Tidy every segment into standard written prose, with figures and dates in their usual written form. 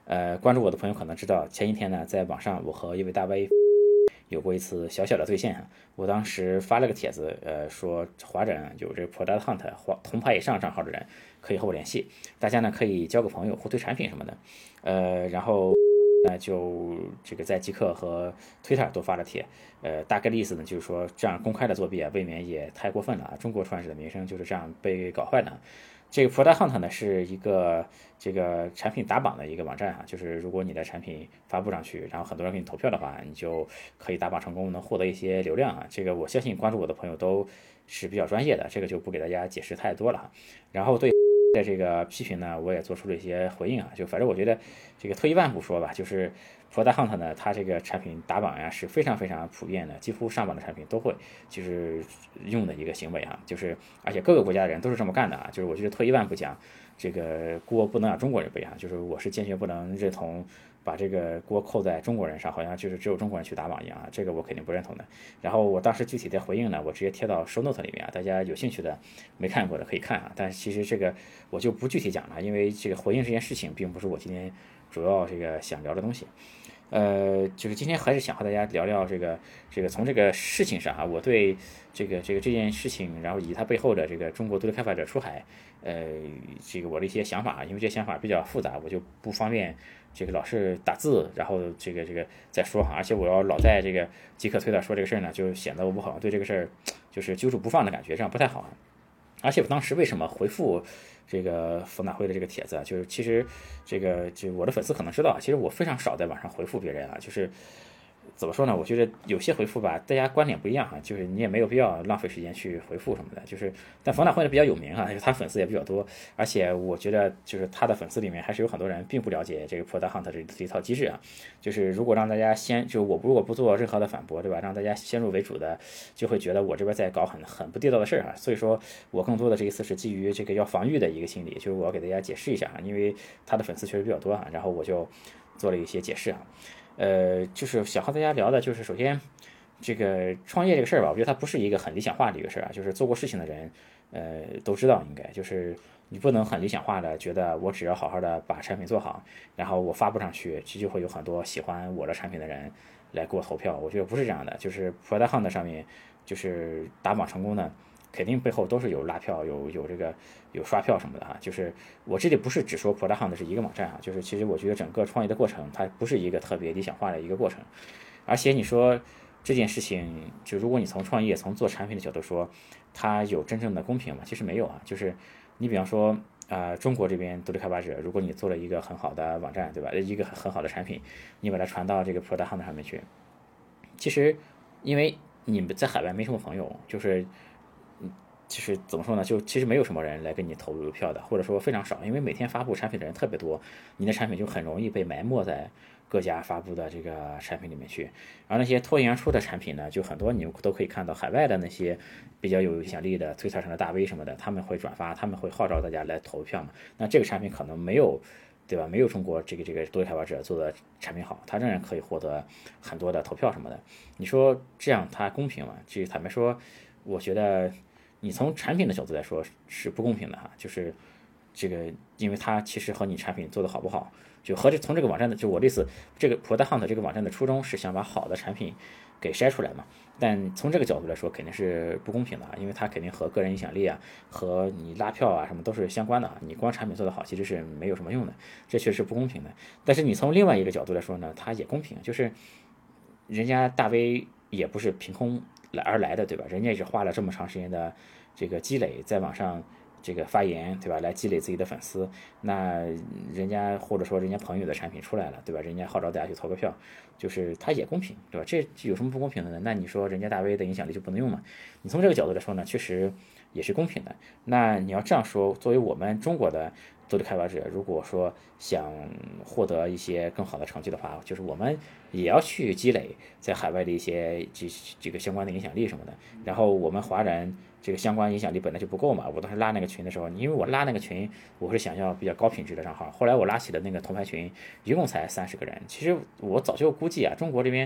关注我的朋友可能知道，前一天呢，在网上我和一位大 V 有过一次小小的对线啊。我当时发了个帖子，说华人有这个 Product Hunt 铜牌以上账号的人可以和我联系，大家呢可以交个朋友，互推产品什么的。然后就这个在极客和 Twitter 都发了帖，大概的意思呢就是说，这样公开的作弊啊，未免也太过分了啊！中国创始的名声就是这样被搞坏的。这个 Product Hunt 呢是一个这个产品打榜的一个网站哈，就是如果你的产品发布上去，然后很多人给你投票的话，你就可以打榜成功，能获得一些流量啊。这个我相信关注我的朋友都是比较专业的，这个就不给大家解释太多了哈。然后对在这个批评呢，我也做出了一些回应啊。就反正我觉得这个退一万步说吧，就是 Product Hunt 呢，它这个产品打榜呀是非常非常普遍的，几乎上榜的产品都会就是用的一个行为啊。就是而且各个国家的人都是这么干的啊。就是我觉得退一万步讲，这个锅不能让中国人背啊。就是我是坚决不能认同把这个锅扣在中国人上，好像就是只有中国人去打榜一样啊，这个我肯定不认同的。然后我当时具体的回应呢，我直接贴到 show note 里面啊，大家有兴趣的没看过的可以看啊。但是其实这个我就不具体讲了，因为这个回应这件事情并不是我今天主要这个想聊的东西。就是今天还是想和大家聊聊这个从这个事情上啊，我对这件事情，然后以及它背后的这个中国独立开发者出海，这个我的一些想法，因为这些想法比较复杂，我就不方便这个老是打字，然后这个再说哈。而且我要老在这个即刻推导说这个事儿呢，就显得我好像对这个事儿就是揪住不放的感觉，这样不太好啊。而且我当时为什么回复这个冯大辉的这个帖子啊，就是其实就我的粉丝可能知道啊，其实我非常少在网上回复别人啊。就是怎么说呢？我觉得有些回复吧，大家观点不一样啊，就是你也没有必要浪费时间去回复什么的。但冯大辉呢比较有名啊，他粉丝也比较多，而且我觉得就是他的粉丝里面还是有很多人并不了解这个 Product Hunt 这一套机制啊。就是如果让大家如果不做任何的反驳，对吧？让大家先入为主的，就会觉得我这边在搞很不地道的事儿啊。所以说我更多的这一次是基于这个要防御的一个心理，就是我要给大家解释一下啊，因为他的粉丝确实比较多啊，然后我就做了一些解释啊。就是想和大家聊的，就是首先这个创业这个事儿吧，我觉得它不是一个很理想化的一个事儿啊。就是做过事情的人，都知道应该就是你不能很理想化的觉得我只要好好的把产品做好，然后我发布上去，其实就会有很多喜欢我的产品的人来给我投票。我觉得不是这样的，就是 Product Hunt 上面就是打榜成功的，肯定背后都是有拉票、有刷票什么的哈。就是我这里不是只说 Product Hunt 是一个网站啊，就是其实我觉得整个创业的过程它不是一个特别理想化的一个过程。而且你说这件事情，就如果你从创业、从做产品的角度说，它有真正的公平吗？其实没有啊。就是你比方说，中国这边独立开发者，如果你做了一个很好的网站，对吧？一个很好的产品，你把它传到这个 Product Hunt 上面去，其实因为你们在海外没什么朋友，就是怎么说呢？就其实没有什么人来给你投票的，或者说非常少，因为每天发布产品的人特别多，你的产品就很容易被埋没在各家发布的这个产品里面去。而那些脱颖而出的产品呢，就很多你都可以看到海外的那些比较有影响力的推特上的大 V 什么的，他们会转发，他们会号召大家来投票嘛。那这个产品可能没有，对吧？没有中国这个独立开发者做的产品好，它仍然可以获得很多的投票什么的。你说这样它公平吗？其实坦白说，我觉得你从产品的角度来说是不公平的哈。就是这个，因为它其实和你产品做的好不好，从这个网站的，就我这次这个 Product Hunt 这个网站的初衷是想把好的产品给筛出来嘛。但从这个角度来说，肯定是不公平的啊，因为它肯定和个人影响力啊，和你拉票啊什么都是相关的啊。你光产品做得好，其实是没有什么用的，这确实不公平的。但是你从另外一个角度来说呢，它也公平，就是人家大 V 也不是凭空而来的，对吧？人家也是花了这么长时间的这个积累，在网上这个发言，对吧？来积累自己的粉丝。那人家或者说人家朋友的产品出来了，对吧？人家号召大家去投个票，就是他也公平，对吧？这有什么不公平的呢？那你说人家大 V 的影响力就不能用吗？你从这个角度来说呢，确实也是公平的。那你要这样说，作为我们中国的独立开发者，如果说想获得一些更好的成绩的话，就是我们也要去积累在海外的一些这个相关的影响力什么的。然后我们华人这个相关影响力本来就不够嘛。我当时拉那个群的时候，因为我拉那个群，我是想要比较高品质的账号。后来我拉起的那个铜牌群，一共才30个人。其实我早就估计啊，中国这边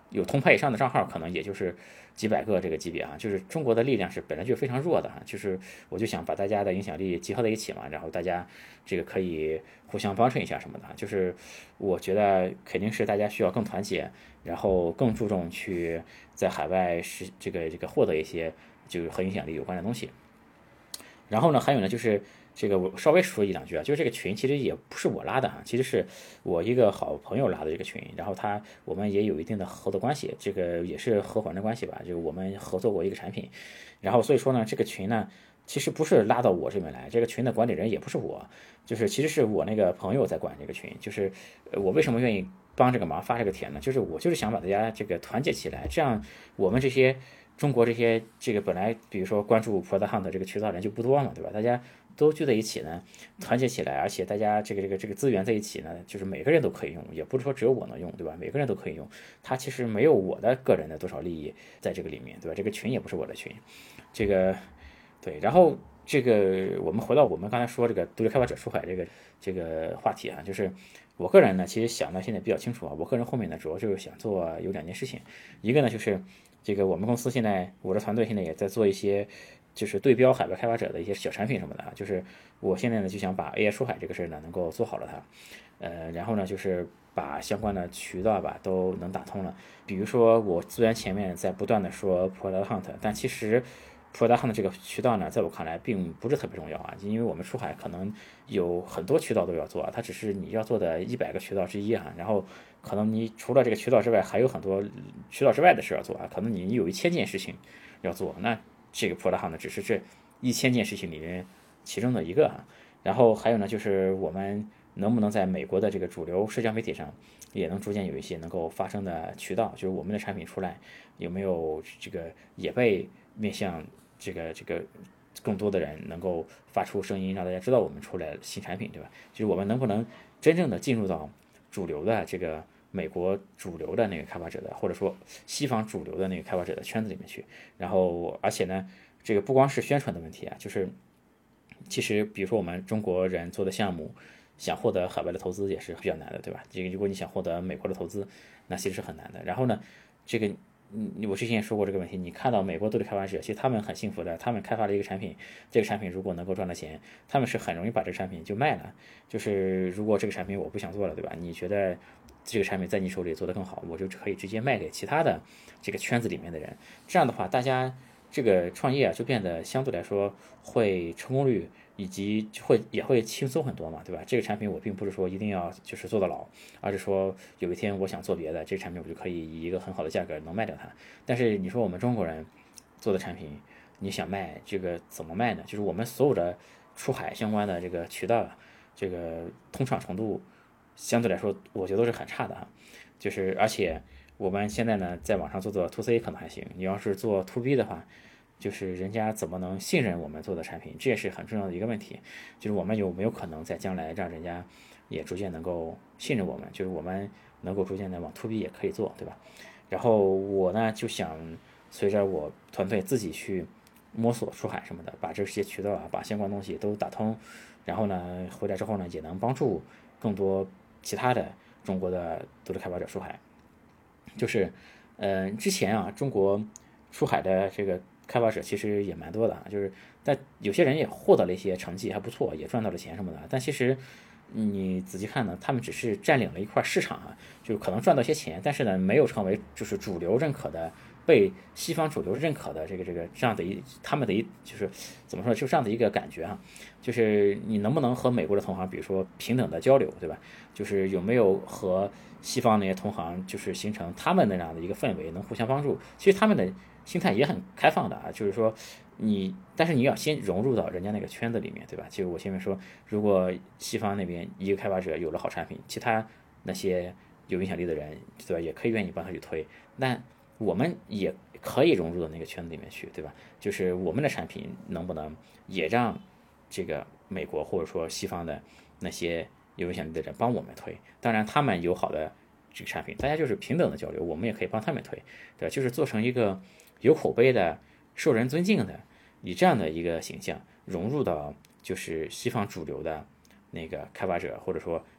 有同排以上的账号可能也就是几百个这个级别啊，就是中国的力量是本来就非常弱的哈，就是我就想把大家的影响力集合在一起嘛，然后大家这个可以互相帮衬一下什么的，就是我觉得肯定是大家需要更团结，然后更注重去在海外这个获得一些就是和影响力有关的东西。然后呢，还有呢，就是这个我稍微说一两句啊，就是这个群其实也不是我拉的哈，其实是我一个好朋友拉的这个群，然后我们也有一定的合作关系，这个也是合伙人的关系吧，就我们合作过一个产品，然后所以说呢，这个群呢其实不是拉到我这边来，这个群的管理人也不是我，就是其实是我那个朋友在管这个群，就是我为什么愿意帮这个忙发这个帖呢？就是我就是想把大家这个团结起来，这样我们这些中国这些这个本来比如说关注 Product Hunt 这个渠道人就不多嘛，对吧？大家都聚在一起呢，团结起来，而且大家这个资源在一起呢，就是每个人都可以用，也不是说只有我能用，对吧？每个人都可以用，它其实没有我的个人的多少利益在这个里面，对吧？这个群也不是我的群，这个对，然后这个我们回到我们刚才说这个独立开发者出海这个话题啊，就是我个人呢，其实想的现在比较清楚啊，我个人后面呢主要就是想做有两件事情，一个呢就是这个我们公司现在我的团队现在也在做一些就是对标海外开发者的一些小产品什么的啊，就是我现在呢就想把 AI 出海这个事儿呢能够做好了它，然后呢就是把相关的渠道吧都能打通了，比如说我虽然前面在不断的说 Product Hunt，但其实Product Hunt 这个渠道呢，在我看来并不是特别重要啊，因为我们出海可能有很多渠道都要做，它只是你要做的100个渠道之一啊。然后可能你除了这个渠道之外，还有很多渠道之外的事要做啊。可能你有1000件事情要做，那这个 Product Hunt 只是这1000件事情里面其中的一个啊。然后还有呢，就是我们能不能在美国的这个主流社交媒体上，也能逐渐有一些能够发声的渠道，就是我们的产品出来有没有这个也被面向这个更多的人能够发出声音，让大家知道我们出来新产品，对吧？就是我们能不能真正的进入到主流的这个美国主流的那个开发者的，或者说西方主流的那个开发者的圈子里面去。然后，而且呢，这个不光是宣传的问题啊，就是其实比如说我们中国人做的项目，想获得海外的投资也是比较难的，对吧？这个如果你想获得美国的投资，那其实是很难的。然后呢，这个我之前也说过这个问题，你看到美国独立开发者，其实他们很幸福的，他们开发了一个产品，这个产品如果能够赚到钱，他们是很容易把这个产品就卖了。就是如果这个产品我不想做了，对吧？你觉得这个产品在你手里做得更好，我就可以直接卖给其他的这个圈子里面的人。这样的话，大家这个创业啊就变得相对来说会成功率以及也会轻松很多嘛，对吧？这个产品我并不是说一定要就是做到老，而是说有一天我想做别的，这个产品我就可以以一个很好的价格能卖掉它。但是你说我们中国人做的产品，你想卖这个怎么卖呢？就是我们所有的出海相关的这个渠道，这个通畅程度相对来说，我觉得都是很差的哈。就是而且我们现在呢，在网上做 to C 可能还行，你要是做 to B 的话，就是人家怎么能信任我们做的产品，这也是很重要的一个问题。就是我们有没有可能在将来让人家也逐渐能够信任我们，就是我们能够逐渐的往 to B 也可以做，对吧？然后我呢就想随着我团队自己去摸索出海什么的，把这些渠道啊，把相关东西都打通，然后呢回来之后呢，也能帮助更多其他的中国的独立开发者出海。就是，之前啊，中国出海的这个开发者其实也蛮多的啊，就是但有些人也获得了一些成绩还不错，也赚到了钱什么的，但其实你仔细看呢，他们只是占领了一块市场啊，就可能赚到一些钱，但是呢，没有成为就是主流认可的。被西方主流认可的这样的他们的就是怎么说，就这样的一个感觉啊，就是你能不能和美国的同行，比如说平等的交流，对吧？就是有没有和西方那些同行，就是形成他们那样的一个氛围，能互相帮助。其实他们的心态也很开放的啊，就是说但是你要先融入到人家那个圈子里面，对吧？就我前面说，如果西方那边一个开发者有了好产品，其他那些有影响力的人，对吧，也可以愿意帮他去推。那我们也可以融入到那个圈子里面去，对吧？就是我们的产品能不能也让这个美国或者说西方的那些有影响力的人帮我们推？当然，他们有好的这个产品，大家就是平等的交流，我们也可以帮他们推，对吧？就是做成一个有口碑的、受人尊敬的，以这样的一个形象融入到就是西方主流的那个开发者或者说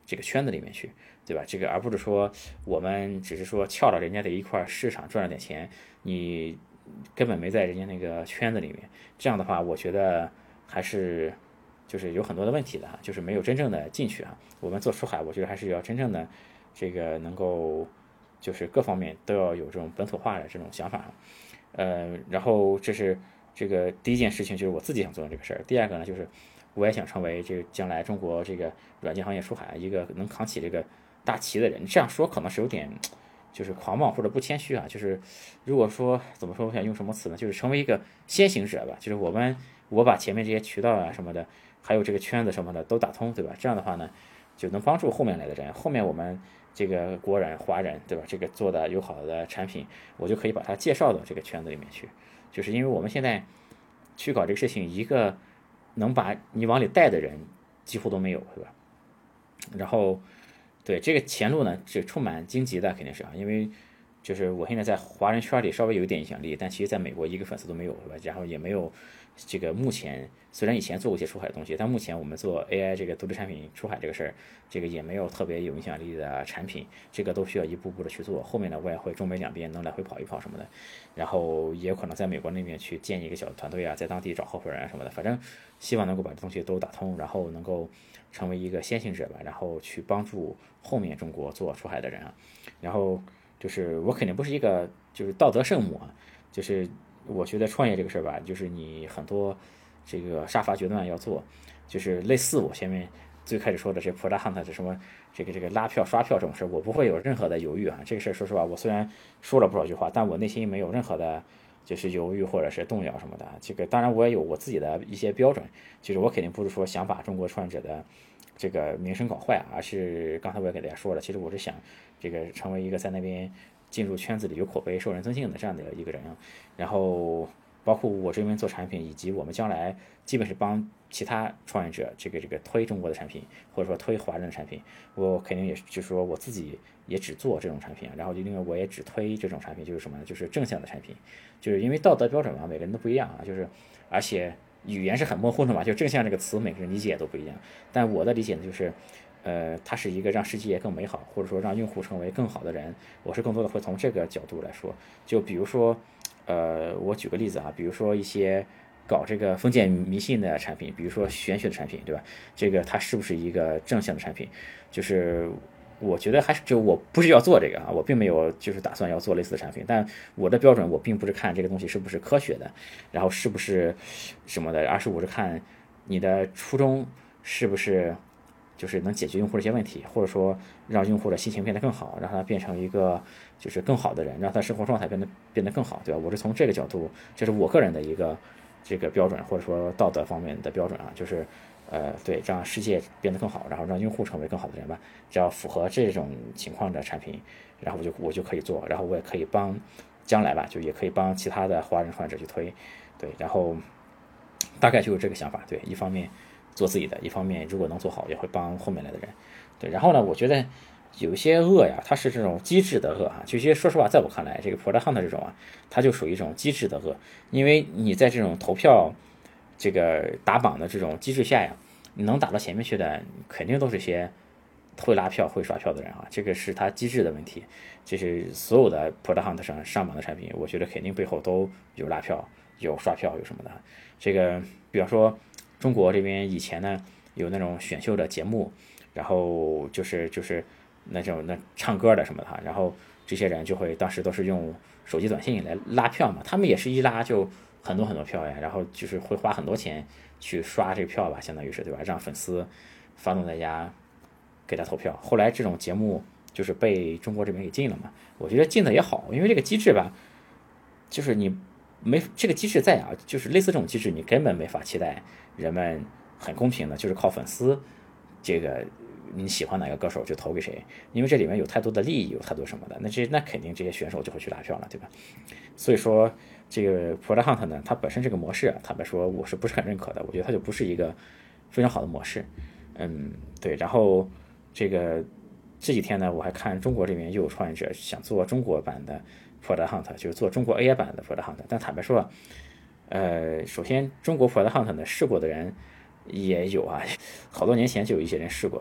这个圈子里面去，对吧？这个而不是说我们只是说撬了人家的一块市场赚了点钱，你根本没在人家那个圈子里面，这样的话，我觉得还是就是有很多的问题的哈，就是没有真正的进去啊。我们做出海，我觉得还是要真正的这个能够就是各方面都要有这种本土化的这种想法。然后这是这个第一件事情，就是我自己想做的这个事儿。第二个呢，就是我也想成为这个将来中国这个软件行业出海一个能扛起这个大旗的人。这样说可能是有点就是狂妄或者不谦虚啊。就是如果说怎么说，我想用什么词呢？就是成为一个先行者吧。就是我把前面这些渠道啊什么的，还有这个圈子什么的都打通，对吧？这样的话呢，就能帮助后面来的人。后面我们这个国人、华人，对吧？这个做的有好的产品，我就可以把它介绍到这个圈子里面去。就是因为我们现在去搞这个事情，一个能把你往里带的人几乎都没有，对吧？然后对这个前路呢，是充满荆棘的，肯定是啊，因为就是我现在在华人圈里稍微有一点影响力，但其实在美国一个粉丝都没有，是吧？然后也没有这个目前虽然以前做过一些出海的东西，但目前我们做 AI 这个独立产品出海这个事儿，这个也没有特别有影响力的产品，这个都需要一步步的去做。后面呢，我也会中美两边能来回跑一跑什么的，然后也有可能在美国那边去建一个小的团队啊，在当地找合伙人啊什么的，反正希望能够把这东西都打通，然后能够成为一个先行者吧，然后去帮助后面中国做出海的人啊。然后就是我肯定不是一个就是道德圣母啊，就是我觉得创业这个事儿吧，就是你很多这个杀伐决断要做，就是类似我前面最开始说的这 Product Hunt 这什么这个拉票刷票这种事儿，我不会有任何的犹豫啊。这个事儿说实话，我虽然说了不少句话，但我内心没有任何的就是犹豫或者是动摇什么的。这个当然我也有我自己的一些标准，就是我肯定不是说想把中国创业者的这个名声搞坏，而是刚才我也给大家说了，其实我是想这个成为一个在那边进入圈子里有口碑、受人尊敬的这样的一个人。然后包括我这边做产品，以及我们将来基本是帮其他创业者这个推中国的产品，或者说推华人的产品，我肯定也就是说我自己也只做这种产品，然后另外我也只推这种产品，就是什么呢？就是正向的产品，就是因为道德标准嘛，每个人都不一样啊，就是而且语言是很模糊的嘛，就正向这个词每个人理解也都不一样，但我的理解呢就是。它是一个让世界更美好，或者说让用户成为更好的人，我是更多的会从这个角度来说。就比如说，我举个例子啊，比如说一些搞这个封建迷信的产品，比如说玄学的产品，对吧？这个它是不是一个正向的产品？就是我觉得还是就我不是要做这个啊，我并没有就是打算要做类似的产品，但我的标准我并不是看这个东西是不是科学的，然后是不是什么的，而是我是看你的初衷是不是就是能解决用户的一些问题，或者说让用户的心情变得更好，让他变成一个就是更好的人，让他生活状态变得更好，对吧？我是从这个角度，这是我个人的一个这个标准，或者说道德方面的标准啊，就是对，让世界变得更好，然后让用户成为更好的人吧。只要符合这种情况的产品，然后我就可以做，然后我也可以帮将来吧，就也可以帮其他的华人创业者去推，对，然后大概就是这个想法，对，一方面做自己的，一方面如果能做好，也会帮后面来的人，对。然后呢，我觉得有一些恶呀，它是这种机制的恶哈，其实说实话，在我看来，这个 Product Hunt 这种啊，它就属于一种机制的恶，因为你在这种投票、这个打榜的这种机制下呀，你能打到前面去的，肯定都是些会拉票、会刷票的人啊，这个是它机制的问题。这是所有的 Product Hunt 上榜的产品，我觉得肯定背后都有拉票、有刷票、有什么的。这个比方说中国这边以前呢有那种选秀的节目，然后就是那种唱歌的什么的，然后这些人就会当时都是用手机短信来拉票嘛，他们也是一拉就很多很多票呀，然后就是会花很多钱去刷这个票吧，相当于是对吧？让粉丝发动大家给他投票。后来这种节目就是被中国这边给禁了嘛，我觉得禁的也好，因为这个机制吧，就是你没这个机制在啊，就是类似这种机制，你根本没法期待人们很公平的，就是靠粉丝这个你喜欢哪个歌手就投给谁，因为这里面有太多的利益，有太多什么的，那肯定这些选手就会去拉票了，对吧？所以说这个 Product Hunt 呢，它本身这个模式啊，坦白说我是不是很认可的？我觉得它就不是一个非常好的模式。对。然后这几天呢，我还看中国这边又有创业者想做中国版的 Product Hunt， 就是做中国 AI 版的 Product Hunt。但坦白说，首先中国 Product Hunt 呢试过的人也有啊，好多年前就有一些人试过。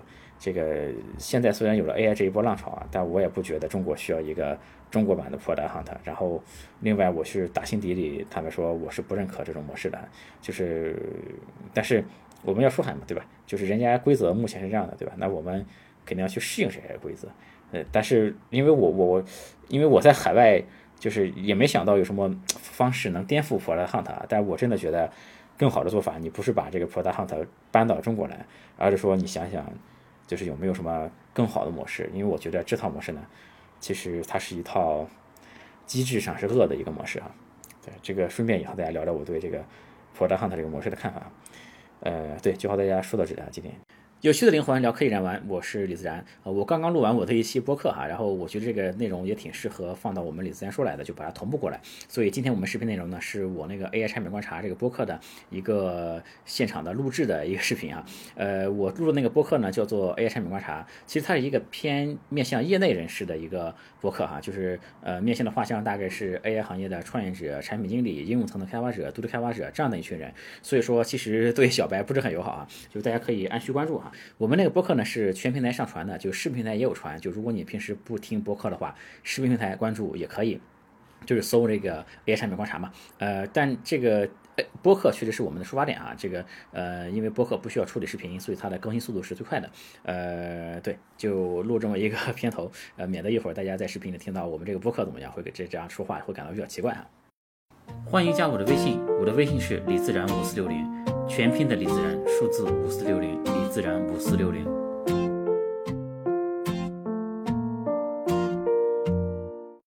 这个现在虽然有了 AI 这一波浪潮啊，但我也不觉得中国需要一个中国版的 Product Hunt。然后，另外我是打心底里他们说我是不认可这种模式的，但是我们要说喊嘛，对吧？就是人家规则目前是这样的，对吧？那我们肯定要去适应这些规则。但是因为我在海外，就是也没想到有什么方式能颠覆 Product Hunt 啊。但我真的觉得更好的做法，你不是把这个 Product Hunt 搬到中国来，而是说你想想，就是有没有什么更好的模式？因为我觉得这套模式呢，其实它是一套机制上是恶的一个模式啊。对，这个顺便以后大家聊聊我对这个 Product Hunt 这个模式的看法。对，就和大家说到这里啊，今天。有趣的灵魂聊科技燃玩，我是李自然。我刚刚录完我的一期播客哈，然后我觉得这个内容也挺适合放到我们李自然说来的，就把它同步过来。所以今天我们视频内容呢，是我那个 AI 产品观察这个播客的一个现场的录制的一个视频啊。我录的那个播客呢叫做 AI 产品观察，其实它是一个偏面向业内人士的一个播客哈，就是面向的画像大概是 AI 行业的创业者、产品经理、应用层的开发者、独立开发者这样的一群人。所以说其实对小白不是很友好啊，就大家可以按需关注哈。我们那个播客呢是全平台上传的，就视频平台也有传。就如果你平时不听播客的话，视频平台关注也可以，就是搜这个 AI 产品观察嘛。但这个播客确实是我们的出发点啊。这个因为播客不需要处理视频，所以它的更新速度是最快的。对，就录这么一个片头，免得一会儿大家在视频里听到我们这个播客怎么样，会这样说话会感到比较奇怪啊。欢迎加我的微信，我的微信是李自然5460。全拼的李自然，数字5460，李自然5460。